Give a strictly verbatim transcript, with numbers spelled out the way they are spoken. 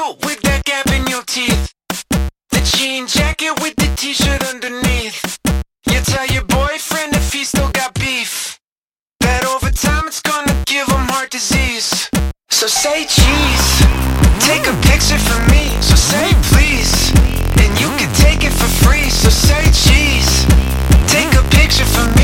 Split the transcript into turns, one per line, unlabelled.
coat with that gap in your teeth, the jean jacket with the t-shirt underneath. You tell your boyfriend if he still got beef, that over time it's gonna give him heart disease. So say cheese, take a picture for me. So say please, and you can take it for free. So say cheese, take a picture for me.